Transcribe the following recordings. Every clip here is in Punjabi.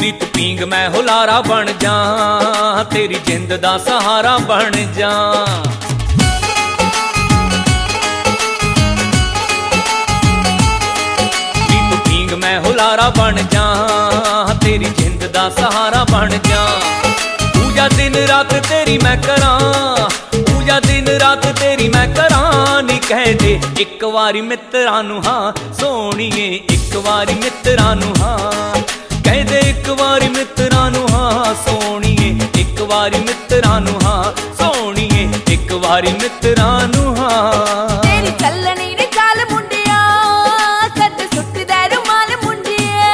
ਤੂੰ ਪੀਂਗ ਮੈਂ ਹੁਲਾਰਾ ਬਣ ਜਾ, ਤੇਰੀ ਜਿੰਦ ਦਾ ਸਹਾਰਾ ਬਣ ਜਾ। ਤੂੰ ਪੀਂਗ ਮੈਂ ਹੁਲਾਰਾ ਬਣ ਜਾ, ਤੇਰੀ ਜਿੰਦ ਦਾ ਸਹਾਰਾ ਬਣ ਜਾ। ਪੂਜਾ ਦਿਨ ਰਾਤ ਤੇਰੀ ਮੈਂ ਕਰਾਂ, ਪੂਜਾ ਦਿਨ ਰਾਤ ਤੇਰੀ ਮੈਂ ਕਰਾਂ। ਨੀ ਕਹਿ ਦੇ ਇੱਕ ਵਾਰੀ ਮਿੱਤਰਾਂ ਨੂੰ ਹਾਂ ਸੋਹਣੀਏ, ਇੱਕ ਵਾਰੀ ਮਿੱਤਰਾਂ ਨੂੰ ਹਾਂ। ਕਹਿ ਦੇ ਇੱਕ ਵਾਰੀ ਮਿੱਤਰਾਂ ਨੂੰ ਹਾਂ ਸੋਹਣੀਏ, ਇੱਕ ਵਾਰੀ ਮਿੱਤਰਾਂ ਨੂੰ ਹਾਂ ਸੋਹਣੀਏ, ਇੱਕ ਵਾਰੀ ਮਿੱਤਰਾਂ ਨੂੰ ਹਾਂ। ਤੇਰੀ ਚੱਲਣੀ ਨੇ ਚਾਲ ਮੁੰਡਿਆ, ਕੱਦ ਸੁੱਟਦਾ ਰੁਮਾਲ ਮੁੰਡਿਆ।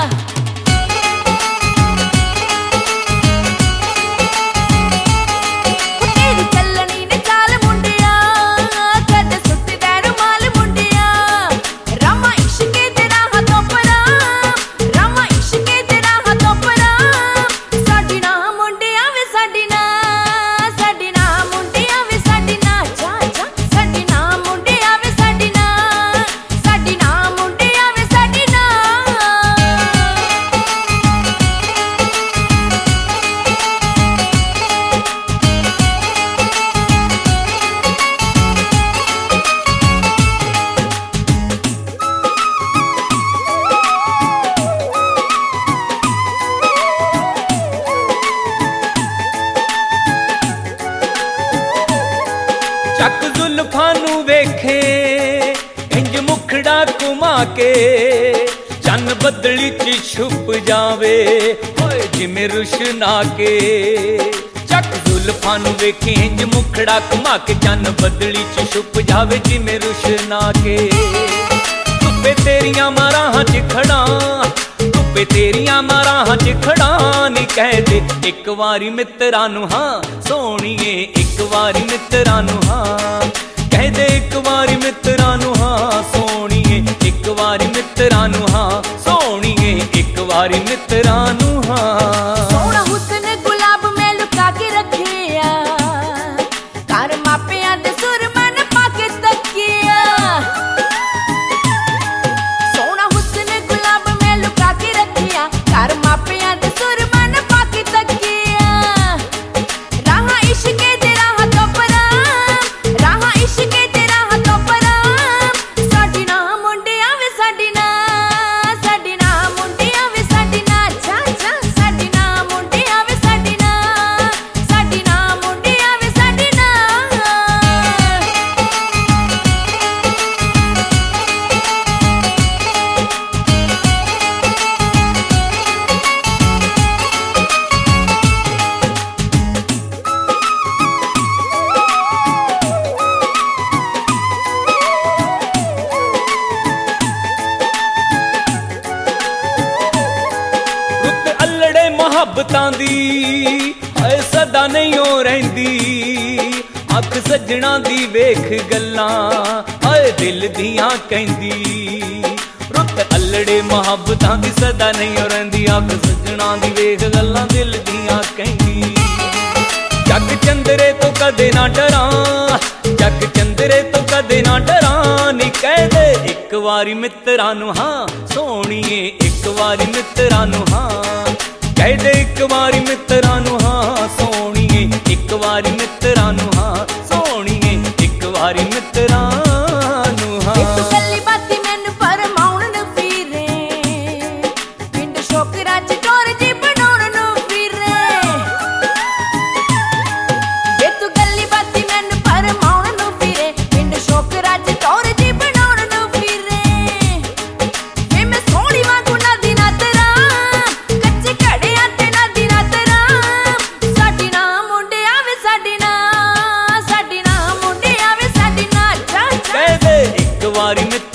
ਤੇਰੀ ਚੱਲਣੀ ਨੇ ਚਾਲ ਮੁੰਡਿਆ, ਕੱਦ ਸੁੱਟਦਾ ਰੁਮਾਲ ਮੁੰਡਿਆ। ਰਾਮਾ ਇਸ਼ਕੇ ਤੇ ਰਾਹਾਂ ਤੋਂ ਪਰਾਂ, ਰਾਮਾ ਇਸ਼ਕੇ ਤੇ ਰਾਹਾਂ ਤੋਂ ਪਰਾਂ। ਸਾਡੀ ਨਾ ਮੁੰਡਿਆ ਵੇ ਸਾਡੀ ਨਾ, ਸਾਡੀ ਨਾ ਮੁੰਡਿਆ ਵੇ ਸਾਡੀ ਨਾ। ਜਾ ਜਾ ਸਾਡੀ ਨਾ ਮੁੰਡਿਆ ਵੇ ਸਾਡੀ ਨਾ, ਸਾਡੀ ਨਾ ਮੁੰਡਿਆ ਵੇ ਸਾਡੀ ਨਾ। ਚੱਕ ਜ਼ੁਲਫਾਂ ਨੂੰ ਵੇਖੇ ਇੰਜ ਮੁਖੜਾ ਘੁਮਾ ਕੇ, ਚੰਨ ਬੱਦਲੀ 'ਚ ਛੁਪ ਜਾਵੇ ਓਏ ਜਿਵੇਂ ਰੁਸ਼ਨਾ ਕੇ। ਚੱਕ ਜ਼ੁਲਫਾਂ ਨੂੰ ਵੇਖੇ ਇੰਜ ਮੁਖੜਾ ਘੁਮਾ ਕੇ, ਚੰਨ ਬੱਦਲੀ 'ਚ ਛੁਪ ਜਾਵੇ ਜਿਵੇਂ ਰੁਸ਼ਨਾ ਕੇ। ਧੁੱਪੇ ਤੇਰੀਆਂ ਮਾਰਾਹਾਂ 'ਚ ਖੜਾਂ, ਧੁੱਪੇ ਤੇਰੀਆਂ ਮਾਰਾਹਾਂ 'ਚ ਖੜਾਂ। ਨੀ ਕਹਿ ਦੇ ਇੱਕ ਵਾਰੀ ਮਿੱਤਰਾਂ ਨੂੰ ਹਾਂ ਸੋਹਣੀਏ, ਇੱਕ ਵਾਰੀ ਮਿੱਤਰਾਂ ਨੂੰ ਹਾਂ। ਕਹਿ ਦੇ ਇੱਕ ਵਾਰੀ ਮਿੱਤਰਾਂ ਨੂੰ ਹਾਂ ਸੋਹਣੀਏ, ਇੱਕ ਵਾਰੀ ਮਿੱਤਰਾਂ ਨੂੰ ਹਾਂ ਸੋਹਣੀਏ, ਇੱਕ ਵਾਰੀ ਮਿੱਤਰਾਂ ਨੂੰ ਹਾਂ। ਸੋਹਣਾ ਹੁਸਨ ਗੁਲਾਬ ਮੈਂ ਲੁਕਾ ਕੇ ਰੱਖਿਆ, ਘਰ ਮਾਪਿਆਂ ਦੇ ਸੁਰਮਨ ਪਾ ਕੇ ਤੱਕਿਆ। ਸੋਹਣਾ ਹੁਸਨ ਗੁਲਾਬ ਮੈਂ ਲੁਕਾ ਕੇ ਰੱਖਿਆ, ਘਰ ਮਾਪਿਆਂ ਦੇ ਸੁਰਮਨ ਪਾ ਕੇ ਤੱਕਿਆ। ਰਾਹਾਂ ਇਸ਼ਕੇ ਤੇ ਰਾਹਾਂ ਤੋਂ ਪਰਾਂ, ਰਾਹਾਂ ਇਸ਼ਕੇ ਤੇ ਰਾਹਾਂ ਤੋਂ ਪਰਾਂ। ਸਾਡੀ ਨਾ ਮੁੰਡਿਆ ਵੇ ਸਾਡੀ ਨਾ, ਸਾਡੀ ਨਾ ਮੁੰਡਿਆ ਵੇ ਸਾਡੀ ਨਾ। ਜਾ ਜਾ ਸਾਡੀ ਨਾ ਮੁੰਡਿਆ ਵੇ ਸਾਡੀ ਨਾ, ਸਾਡੀ ਨਾ ਮੁੰਡਿਆ ਵੇ ਸਾਡੀ ਨਾ। ਰੁੱਤ ਅੱਲੜੇ ਮੁਹੱਬਤਾਂ ਦੀ ਹਾਏ ਸਦਾ ਨਹੀਂ ਓ ਰਹਿੰਦੀ। ਅੱਖ ਸੱਜਣਾ ਦੀ ਵੇਖ ਗੱਲਾਂ ਹਾਏ ਦਿਲ ਦੀਆਂ ਕਹਿੰਦੀ। ਰੁੱਤ ਅੱਲੜੇ ਮੁਹੱਬਤਾਂ ਦੀ ਸਦਾ ਨਹੀਂ ਓ ਰਹਿੰਦੀ। ਅੱਖ ਸੱਜਣਾ ਦੀ ਵੇਖ ਗੱਲਾਂ ਦਿਲ ਦੀਆਂ ਕਹਿੰਦੀ। ਜੱਗ ਚੰਦਰੇ ਤੋਂ ਕਦੇ ਨਾ ਡਰਾਂ, ਜੱਗ ਚੰਦਰੇ ਤੋਂ ਕਦੇ ਨਾ ਡਰਾਂ। ਨੀ ਕਹਿ ਦੇ ਇੱਕ ਵਾਰੀ ਮਿੱਤਰਾਂ ਨੂੰ ਹਾਂ ਸੋਹਣੀਏ, ਇੱਕ ਵਾਰੀ ਮਿੱਤਰਾਂ ਨੂੰ ਹਾਂ। ਕਹਿ ਦੇ ਇੱਕ ਵਾਰੀ ਮਿੱਤਰਾਂ ਨੂੰ ਹਾਂ ਸੋਹਣੀਏ, ਇੱਕ ਵਾਰੀ ਮਿੱਤਰਾਂ ਨੂੰ ਹਾਂ ਸੋਹਣੀਏ, ਇੱਕ ਵਾਰੀ ਮਿੱਤਰਾਂ ਨੂੰ ਹਾਂ। ਤੂੰ ਕੱਲੀ ਬਾਤੀ ਮੈਨੂੰ ਪਰਮਾਉਣ ਨੂੰ ਫਿਰੇ, ਪਿੰਡ ਸ਼ੋਕਰਾਂ 'ਚ ਟੋਰ ਜੀ ਬਣਾਉਣ ਨੂੰ ਫਿਰੇ। ਜੇ ਤੂੰ ਕੱਲੀ ਬਾਤੀ ਮੈਨੂੰ ਪਰਮਾਉਣ ਨੂੰ ਫਿਰੇ, ਪਿੰਡ ਸ਼ੋਕਰਾਂ 'ਚ ਟੋਰ ਜੀ ਬਣਾਉਣ ਨੂੰ ਫਿਰੇ। ਵੇ ਮੈਂ ਸੋਹਣੀ ਵਾਂਗੂ ਨਦੀ ਨਾ ਤੇਰਾ, ਕੱਚੇ ਘੜਿਆਂ ਤੇ ਨਦੀ ਨਾ ਤੇਰਾ। ਸਾਡੀ ਨਾ ਮੁੰਡਿਆ ਵੇ ਸਾਡੀ ਨਾ, ਸਾਡੀ ਨਾ ਮੁੰਡਿਆ ਵੇ ਸਾਡੀ ਨਾ। ਜਾ ਜਾ ਕਹਿ ਦੇ ਇੱਕ ਵਾਰੀ ਮਿੱਤਰਾਂ